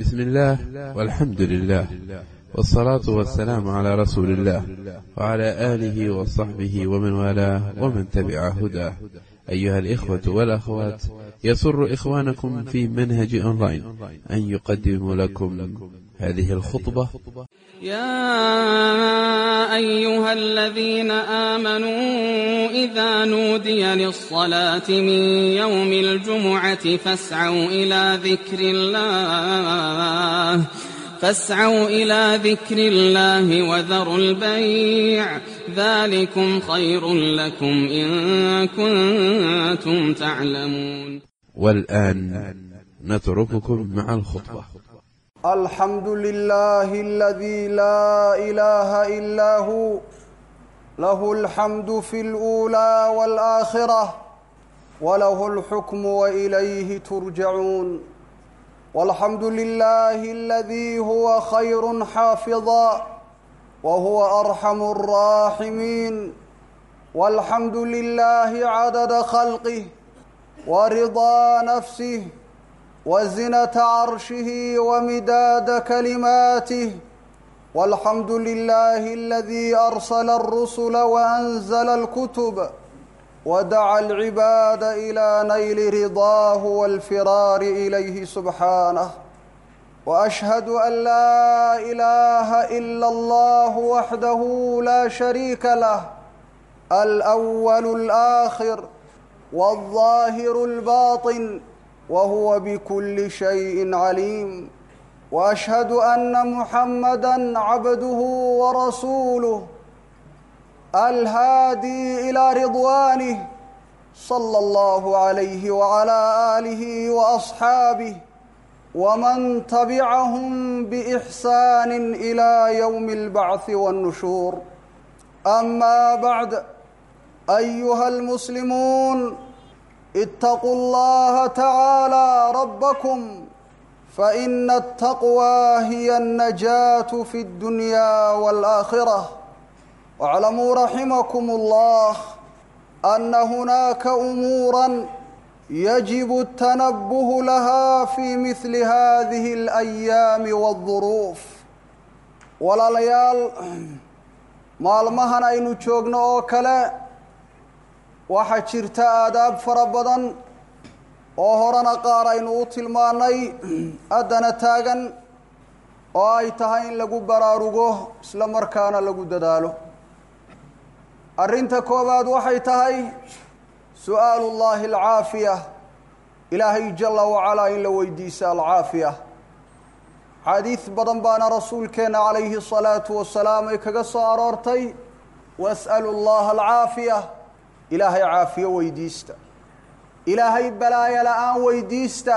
بسم الله والحمد لله والصلاة والسلام على رسول الله وعلى آله وصحبه ومن والاه ومن تبع هداه. أيها الإخوة والأخوات، يسر إخوانكم في منهج أونلاين أن يقدم لكم هذه الخطبة. يا أيها الذين آمنوا إذا نودي للصلاة من يوم الجمعة فاسعوا إلى ذكر الله وذروا البيع، ذلكم خير لكم إن كنتم تعلمون. والآن نترككم مع الخطبة. الحمد لله الذي لا إله إلا هو، له الحمد في الأولى والآخرة، وله الحكم وإليه ترجعون. والحمد لله الذي هو خير حافظا وهو أرحم الراحمين. والحمد لله عدد خلقه ورضا نفسه وزنة عرشه ومداد كلماته. والحمد لله الذي أرسل الرسل وأنزل الكتب ودعا العباد إلى نيل رضاه والفرار إليه سبحانه. وأشهد أن لا إله إلا الله وحده لا شريك له، الأول الآخر والظاهر الباطن، وهو بكل شيء عليم. وأشهد أن محمدًا عبده ورسوله الهادي إلى رضوانه، صلى الله عليه وعلى آله وأصحابه ومن تبعهم بإحسان إلى يوم البعث والنشور. أما بعد، أيها المسلمون، اتقوا الله تعالى ربكم، فإن التقوى هي النجاة في الدنيا والآخرة. واعلموا رحمكم الله أن هناك أموراً يجب التنبه لها في مثل هذه الأيام والظروف. walaalayaal, maalmahan aynu joogno oo kale waxaa jirta aadaab fara badan oo horena qaar aynu u tilmaanay, haddana taagan, oo ay tahay in lagu baraarugo isla markaana lagu dadaalo. arrinta koobaad waxay tahay su'aalu llaahi alcaafiya, ilaahay jalla wacalaa in la weydiisa alcaafiya. xadiis badan baana rasuulkeena calayhi salaatu wasalaam ay kaga soo aroortay, was'alu llaha alcaafiya, ilaahay caafiyo weydiista, ilaahay balaayo la-aan weydiista.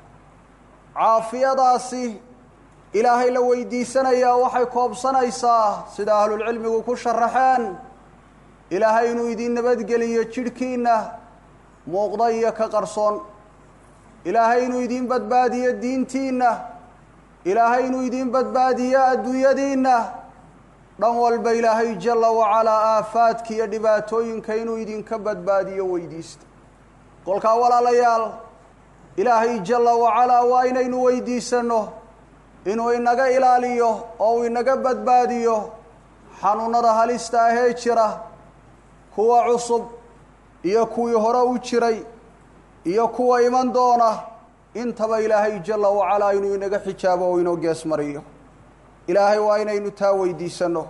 caafiyadaasi ilaahay la weydiisanayaa waxay koobsanaysaa, sida ahlulcilmigu ku sharaxeen, ilaahay inuu idin nabadgeliyo jidhkiinna muuqda iyo ka qarsoon, ilaahay inuu idin badbaadiyo diintiinna, ilaahay inuu idin badbaadiyo adduunyadiinna, dhan walba ilaahay jalla wacalaa aafaadka iyo dhibaatooyinka inuu idinka badbaadiyo weydiista. kolkaa walaalayaal, ilaahay jalla wacalaa waa inaynu weydiisanno inuu inaga ilaaliyo oo uu inaga badbaadiyo xanuunada halista ahee jira, kuwa cusub iyo kuwii hore u jiray iyo kuwa iman doona, intaba ilaahay jalla wacalaa inuu inaga xijaabo oo inoo gees mariyo. ilaahay waa inaynu taa weydiisanno.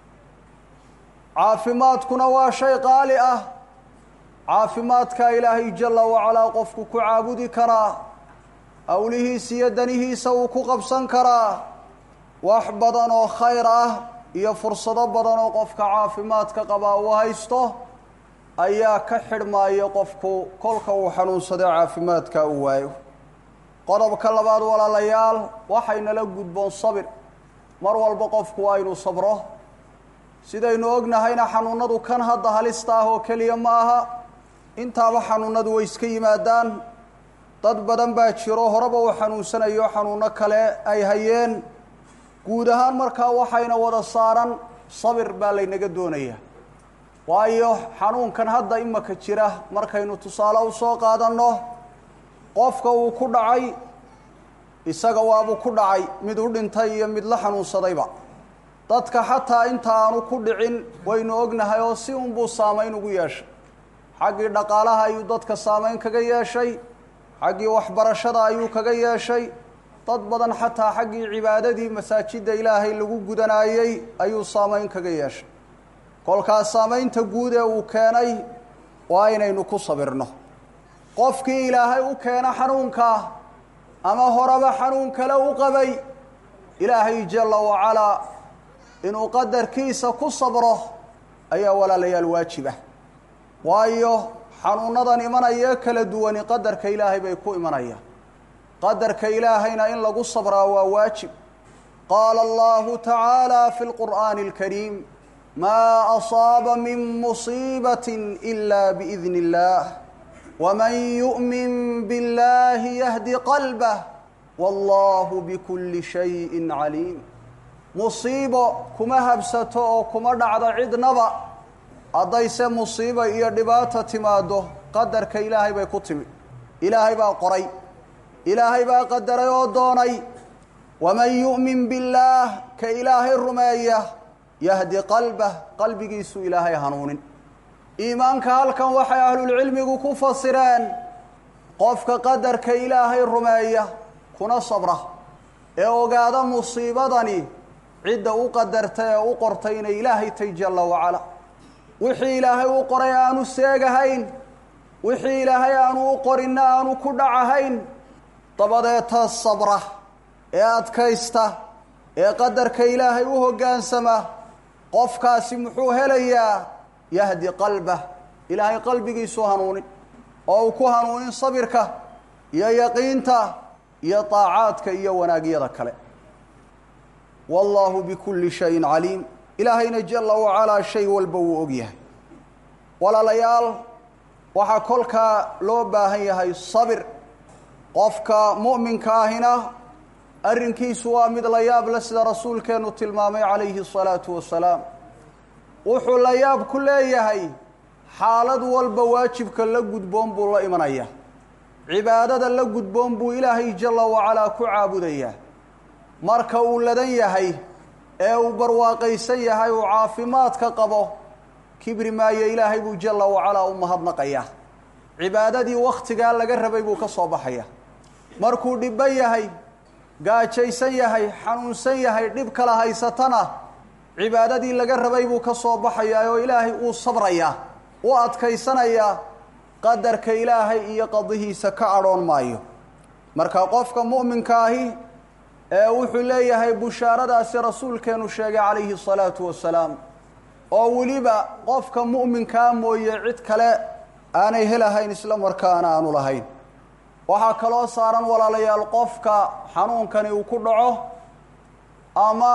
caafimaadkuna waa shay qaali ah. caafimaadka ilaahay jalla wacalaa qofku ku caabudi karaa, awlihiisa iyo danihiisa uu ku qabsan karaa. wax badan oo khayr ah iyo fursado badan oo qofka caafimaadka qabaa uu haysto ayaa ka xidhmaaya qofku kolka uu xanuunsado caafimaadka uu waayo. qodobka labaad walaalayaal, waxaynala gudboon sabir. mar walba qofku waa inuu sabro. sidaynu ognahayna xanuunadu kan hadda halista ah oo keliya ma aha, intaaba xanuunadu way iska yimaadaan. dad badan baa jiro horeba uu xanuunsanayo xanuuno kale ay hayeen. guud ahaan markaa waxayna wada saaran sabir baa laynaga doonayaa. waayo xanuunkan hadda imaka jira markaynu tusaale u soo qaadanno, qofka uu ku dhacay isaga waabuu ku dhacay mid u dhintay iyo mid la xanuunsadayba dadka xataa inta aanu ku dhicin waynu ognahay oo si unbuu saamayn ugu yeeshay xaggii dhaqaalaha ayuu dadka saamayn kaga yeeshay xaggii waxbarashada ayuu kaga yeeshay dad badan xataa xaggii cibaadadii masaajidda ilaahay lagu gudanayey ayuu saamayn kaga yeeshay kolkaas saamaynta guud ee uu keenay waa inaynu ku sabirno qofkii ilaahay u keena xanuunka ama horeba xanuun kale u qabay ilaahay jalla wacalaa inuu qadarkiisa ku sabro ayaa walaalayaal waajib ah waayo xanuunadan imanaya kala duwani qadarka ilaahay bay ku imanayaan qadarka ilaahayna in lagu sabraa waa waajib qaala allahu tacaala fi lqur'aani alkariim maa asaaba min musiibatin ila biidni illaah waman yu'min biاllahi yahdi qalbah wallahu bikulli shayin caliim musiibo kuma habsato oo kuma dhacdo cidnaba haddayse musiiba iyo dhibaata timaado qadarka ilaahay bay ku timi ilaahay baa qoray ilaahay baa qadaray oo doonay waman yu'min billaah ka ilaahay rumeeya yahdi qalbah qalbigiisu ilaahay hanuunin iimaanka halkan waxay ahlulcilmigu ku fasireen qofka qadarka ilaahay rumeeya kuna sabra ee ogaada musiibadani cidda u qadarta ee u qortay inay ilaahay tay jalla wacala wixii ilaahay u qoray aanu seegahayn wixii ilaahay aanu u qorinna aanu ku dhacahayn dabadeeta sabra ee adkaysta ee qadarka ilaahay u hoggaansama qofkaasi muxuu helayaa yahdi qalbah ilaahay qalbigiisu hanuunin oo uu ku hanuunin sabirka iyo yaqiinta iyo taacaadka iyo wanaagyada kale wallahu bikulli shayin caliim ilaahayna jalla wacalaa shay walba wuu og yahay walaalayaal waxaa kolkaa loo baahan yahay sabir qofka mu'minka ahina arrinkiisu waa mid la yaab leh sida rasuulkeennu tilmaamay calayhi الsalaatu wasalaam wuxuu la yaab ku leeyahay xaalad walba waajibka la gudboon buu la imanaya cibaadada la gudboon buu ilaahay jalla wacalaa ku caabudayaa marka uu ladan yahay ee uu barwaaqaysan yahay uu caafimaadka qabo kibri maayo ilaahay buu jalla wacalaa u mahadnaqayaa cibaadadii wakhtigaa laga rabay buu ka soo baxaya markuu dhibban yahay gaajaysan yahay xanuunsan yahay dhib kala haysatana cibaadadii laga rabay buu ka soo baxayaa oo ilaahay uu sabrayaa u adkaysanayaa qadarka ilaahay iyo qadihiisa ka adhoon maayo marka qofka mu'minka ahi ee wuxuu leeyahay bushaaradaasi rasuulkeenu sheegay calayhi الsalaatu wasalaam oo weliba qofka mu'minkaa mooye cid kale aanay helahayn isla markaana aanu lahayn waxaa kaloo saaran walaalayaal qofka xanuunkani uu ku dhaco ama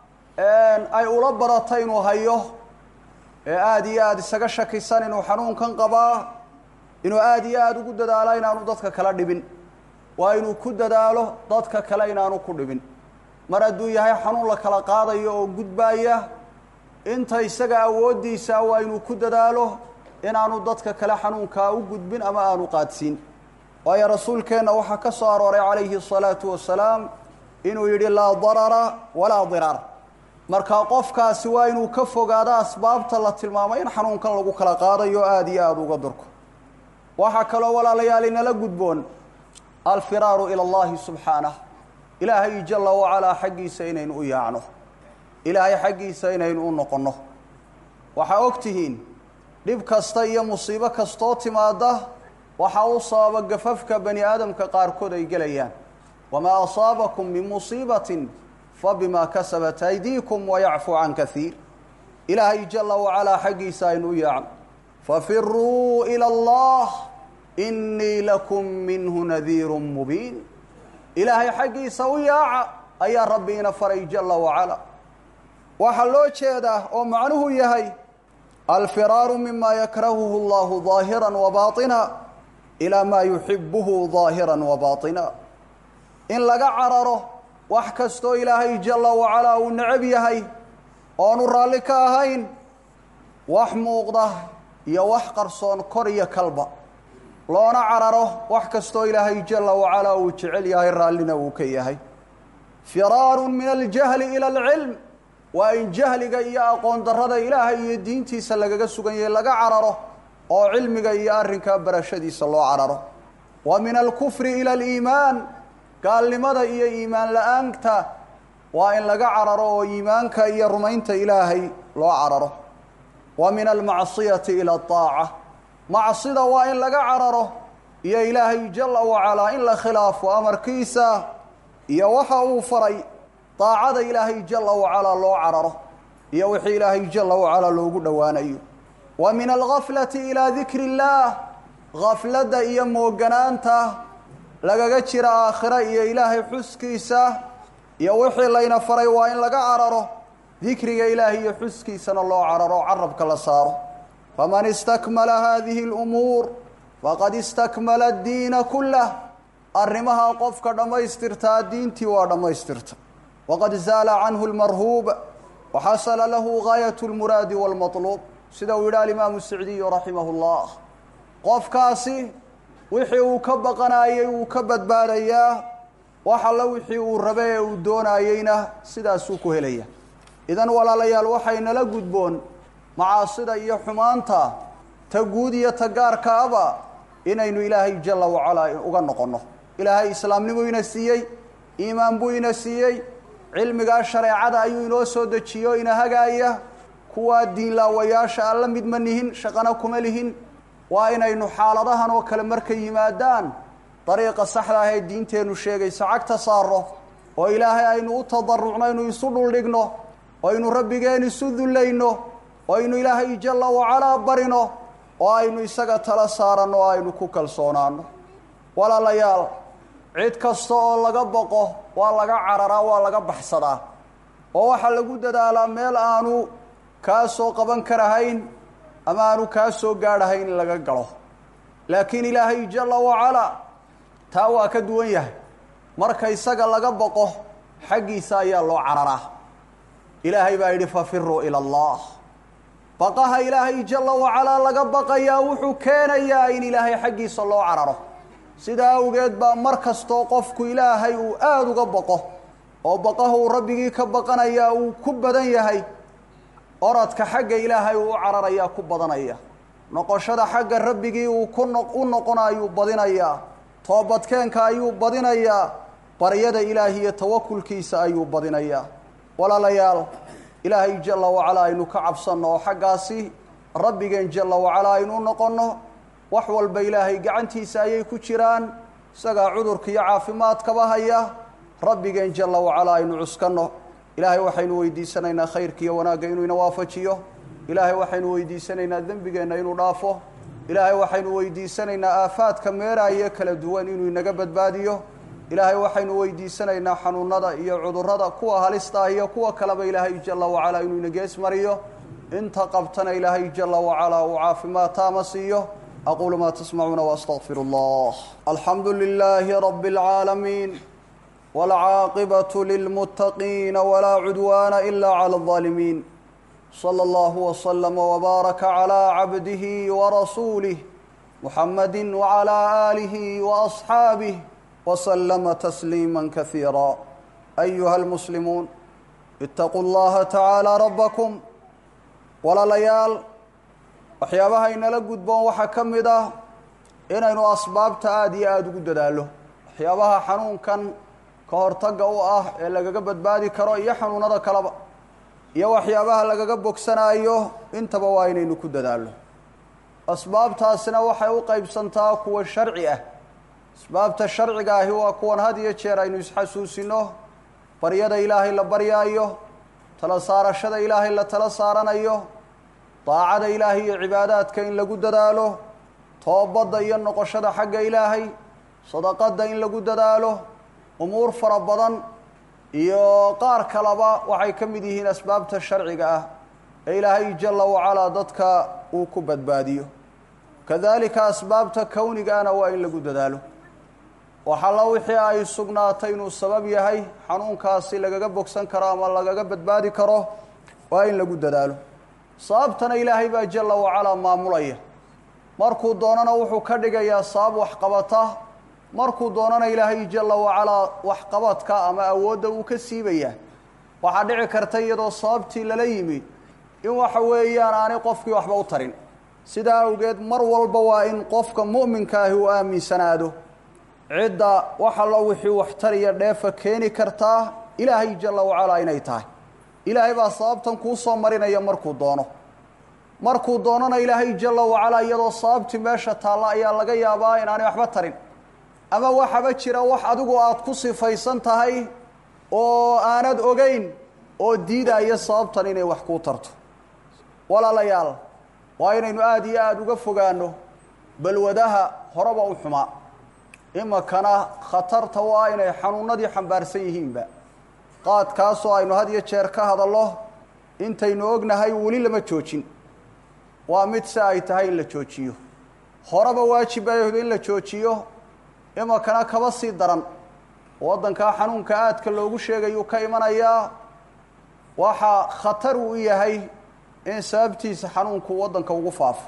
ay ula badato inuu hayo ee aada iyo aada isaga shakisan inuu xanuunkan qabaa inuu aada iyo aada ugu dadaalo inaanu dadka kala dhibin waa inuu ku dadaalo dadka kale inaanu ku dhibin mar hadduu yahay xanuun la kala qaadayo oo gudbaaya inta isaga awooddiisa waa inuu ku dadaalo inaanu dadka kale xanuunkaa u gudbin ama aanu qaadsiin waayo rasuulkeenna waxaa ka soo arooray calayhi الsalaatu wasalaam inuu yidhi laa darara walaa diraar markaa qofkaasi waa inuu ka fogaado asbaabta la tilmaamay in xanuunkan lagu kala qaadayo aada iyo aada uga durko waxaa kaloo walaalayaal inala gudboon alfiraaru ila allahi subxaanah ilaahay jalla wacalaa xaggiisa inaynu u yaacno ilaahay xaggiisa inaynu u noqonno waxaa og tihiin dhib kasta iyo musiibo kastoo timaada waxaa u sababa gafafka bani aadamka qaarkood ay gelayaan wamaa asaabakum min musiibatin fabimaa kasabat aydiikum wayacfu can kaiir ilaahay jalla wacalaa xaggiisa aynu u yaacno fafiruu ila allah inii lakum minhu nadiirun mubiin ilaahay xaggiisa u yaaca ayaa rabbiina faray jalla wacalaa waxaa loo jeedaa oo macnuhu yahay alfiraaru mima yakrahuhu allahu ظaahiran wa baaطina ilaa maa yuxibuhu ظaahiran wa baaطina in laga cararo wax kastoo ilaahay jalla wacalaa uu necab yahay oonu raalli ka ahayn wax muuqda iyo wax qarsoon kor iyo kalba loona cararo wax kastoo ilaahay jalla wacalaa uu jecel yahay raallina uu ka yahay firaarun min aljahli ila alcilm waa in jahliga iyo aqoon darrada ilaahay iyo diintiisa lagaga sugan yahay laga cararo oo cilmiga iyo arrinkaa barashadiisa loo cararo wa min alkufri ila aliimaan gaalnimada iyo iimaan la-aanta waa in laga cararo oo iimaanka iyo rumaynta ilaahay loo cararo wa min almacsiyati ila adaaca macsida waa in laga cararo iyo ilaahay jalla wacalaa in la khilaafo amarkiisa iyo waxa uu faray daacada ilaahay jalla wacalaa loo cararo iyo wixii ilaahay jalla wacalaa loogu dhowaanayo wa min algaflati ilaa dikri illaah gafladda iyo mooganaanta lagaga jira aakhira iyo ilaahay xuskiisa iyo wixii layna faray waa in laga cararo dikriga ilaahay iyo xuskiisana loo cararo carabka la saaro faman istakmala haadihi alumuur faqad istakmala addiina kullah arrimaha qofka dhammaystirtaa diintii waa dhammaystirta waqad zaala canhu almarhuub waxasala lahu gaayat lmuraadi waalmatluub sida uu yidhi alimaamu sacdiyu raximahu llah qofkaasi wixii uu ka baqanayey wuu ka badbaadayaa wax alla wixii uu rabe ee uu doonayeyna sidaasuu ku helaya idan walaalayaal waxaynala gudboon macaasida iyo xumaanta ta guud iyo ta gaarkaaba inaynu ilaahay jalla wacalaa uga noqonno ilaahay islaamnimuu ina siiyey iimaan buu ina siiyey cilmigaa shareecada ayuu inoo soo dejiyo ina hagaaya kuwaa diinlaawayaasha aan la mid ma nihin shaqana kuma lihin waa inaynu xaaladahan oo kale markay yimaadaan dariiqa saxda ah ee diinteennu sheegaysa cagta saaro oo ilaahay aynu u tadarucno aynu isu dhuldhigno oo aynu rabbigeen isu dullayno oo aynu ilaahay jalla wacalaa barino oo aynu isaga tala saaranno oo aynu ku kalsoonaano walaalayaal cid kasta oo laga baqo waa laga cararaa waa laga baxsadaa oo waxaa lagu dadaalaa meel aanu kaa soo qaban karahayn ama aanu kaa soo gaadhahayn in laga galo laakiin ilaahay jalla wacalaa taa waa ka duwan yahay marka isaga laga baqo xaggiisa ayaa loo cararaa ilaahay baa yidhi fafiruu ila allah baqaha ilaahay jalla wacalaa laga baqayaa wuxuu keenayaa in ilaahay xaggiisa loo cararo sidaa awgeed baa mar kastoo qofku ilaahay uu aada uga baqo oo baqaha uu rabbigii ka baqanayaa uu ku badan yahay oradka xagga ilaahay uu u cararayaa ku badanaya noqoshada xagga rabbigii uu u noqonayuu badinayaa toobadkeenka ayuu badinayaa baryada ilaahi iyo tawakulkiisa ayuu badinayaa walaalayaal ilaahay jalla wacalaa aynu ka cabsanno oo xaggaasi rabbigeen jalla wacalaa aynu u noqonno wax walba ilaahay gacantiisa ayay ku jiraan isagaa cudurka iyo caafimaadkaba haya rabbigeen jalla wacalaa aynu cuskanno ilaahay waxaynu weydiisanaynaa khayrka iyo wanaagga inuu ina waafajiyo ilaahay waxaynu weydiisanaynaa dembigeenna inuu dhaafo ilaahay waxaynu weydiisanaynaa aafaadka meeraaya kala duwan inuu inaga badbaadiyo ilaahay waxaynu weydiisanaynaa xanuunada iyo cudurrada kuwa halista ah iyo kuwa kaleba ilaahay jalla wacalaa inuu ina gees mariyo inta qabtana ilaahay jalla wacalaa uu caafimaad taama siiyo aquulu maa tasmacuuna waastaqfiru allah alxamdu lilaahi rabbi اlcaalamiin wاlcaaqibatu lilmuttaqiina walaa cudwaana ila clى اlظaalimiin slى اllah wslama wbaaraka calىa cabdihi warasuulih muxamadi wcalىa aalihi waasxaabih وسلم تسليما كثيرا أيها المسلمون اتقوا الله تعالى ربكم walaalayaal waxyaabaha inala gudboon waxaa ka mid ah inaynu asbaabta aada iyo aada ugu dadaalo waxyaabaha xanuunkan ka hortagga u ah ee lagaga badbaadi karo iyo xanuunada kaleba iyo waxyaabaha lagaga bogsanayo intaba waa inaynu ku dadaalo asbaabtaasina waxay u qaybsantaa kuwa sharci ah asbaabta sharciga ahi waa kuwan had iyo jeer aynu isxasuusino baryada ilaahay la baryaayo tala saarashada ilaahay la tala saaranayo daacada ilaahay iyo cibaadaadka in lagu dadaalo toobadda iyo noqoshada xagga ilaahay sadaqadda in lagu dadaalo umuur fara badan iyo qaar kaleba waxay ka mid yihiin asbaabta sharciga ah ee ilaahay jalla wacalaa dadka uu ku badbaadiyo kadalika asbaabta kownigaana waa in lagu dadaalo waxalla wixii ay sugnaatay inuu sabab yahay xanuunkaasi lagaga bogsan karo ama lagaga badbaadi karo waa in lagu dadaalo sababtana ilaahay baa jalla wacalaa maamulaya markuu doonana wuxuu ka dhigayaa sabab wax qabata markuu doonana ilaahay jalla wa ala wax qabadka ama awoodda uu ka siibaya waxa dhici karta iyadoo sababtii lala yimi in waxa weeyaan aanay qofkii waxba u tarin sidaa awgeed mar walba waa in qofka mu'minka ah uu aaminsanaado cidda waxa la wixii wax tariya dheefa keeni kartaa ilaahay jalla wa ala inay tahay ilaahay baa sababtan kuu soo marinaya markuu doonana ilaahay jalla wa ala iyadoo sababtii meesha taalla ayaa laga yaabaa inaanay waxba tarin ama waxaba jira wax adigu aad ku sifaysan tahay oo aanad ogeyn oo diidaya sababtan inay wax kuu tarto walaalayaal waa inaynu aad iyo aad uga fogaano balwadaha horeba u xumaa imakana khatarta waa inay xanuunadii xambaarsan yihiinba qaadkaasoo aynu had iyo jeer ka hadallo intaynu ognahay weli lama joojin waa mid si ay tahay in la joojiyo horeba waajib ay in la joojiyo imakana kaba sii daran waddankaa xanuunka aadka loogu sheegayu ka imanayaa waxaa khatar uu yahay in sababtiisa xanuunku waddanka ugu faafo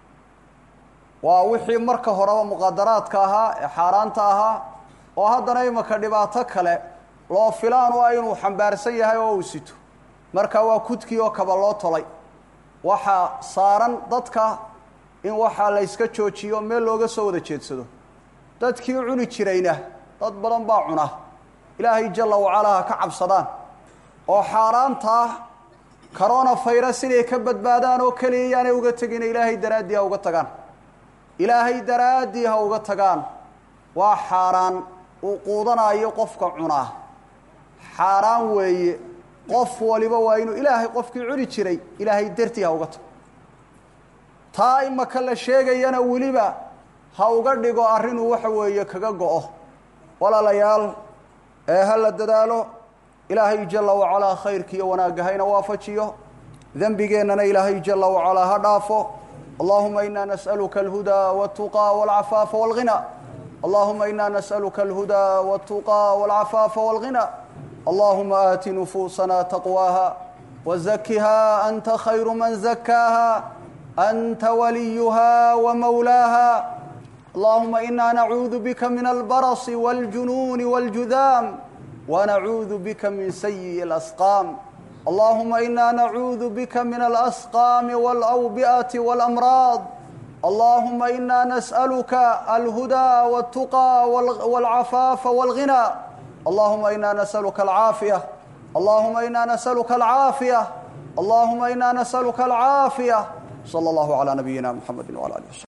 waa wixii marka horeba muqadaraadka ahaa ee xaaraanta ahaa oo haddana imaka dhibaato kale loo filaan u ah inuu xambaarsan yahay oo uu sito marka waa kudkii oo kaba loo tolay waxaa saaran dadka in waxaa la yska joojiyo meel looga soo wada jeedsado dadkii cuni jirayna dad badan baa cuna ilaahay jalla wa ala ha ka cabsadaan oo xaaraanta coronavirus inay ka badbaadaan oo kaliya yaanay uga tagin ilaahay daraaddii ha uga tagaan ilaahay daraaddii ha uga tagaan waa xaaraan uu quudanayo qofka cunaa xaaraan weeye qof waliba waa inuu ilaahay qofkii cuni jiray ilaahay dartii ha uga tago taa imaka la sheegayana weliba ha uga dhigo arrinuu waxa weeye kaga go-o walaalayaal ha la dadaalo ilaahay jalla wa ala khayrkiiyo wanaagga hayna waafajiyo dembigeennana ilaahay jalla wa ala ha dhaafo allahuma inaa nas'aluka alhudaa waltuqaa walcafaafa walghina allahuma inaa nas'aluka alhudaa waltuqaa walcafaafa walghina allahuma aati nufuusana taqwaaha wazakiha anta khayru man zakaaha anta waliyuha wamawlaaha اللهم إنا نعوذ بك من البرص والجنون والجذام ونعوذ بك من سيء الأسقام اللهم إنا نعوذ بك من الأسقام والأوبئة والأمراض اللهم إنا نسألك الهدى والتقى والعفاف والغنى اللهم إنا نسألك العافية اللهم إنا نسألك العافية اللهم إنا نسألك العافية صلى الله على نبينا محمد وعلى آله وسلم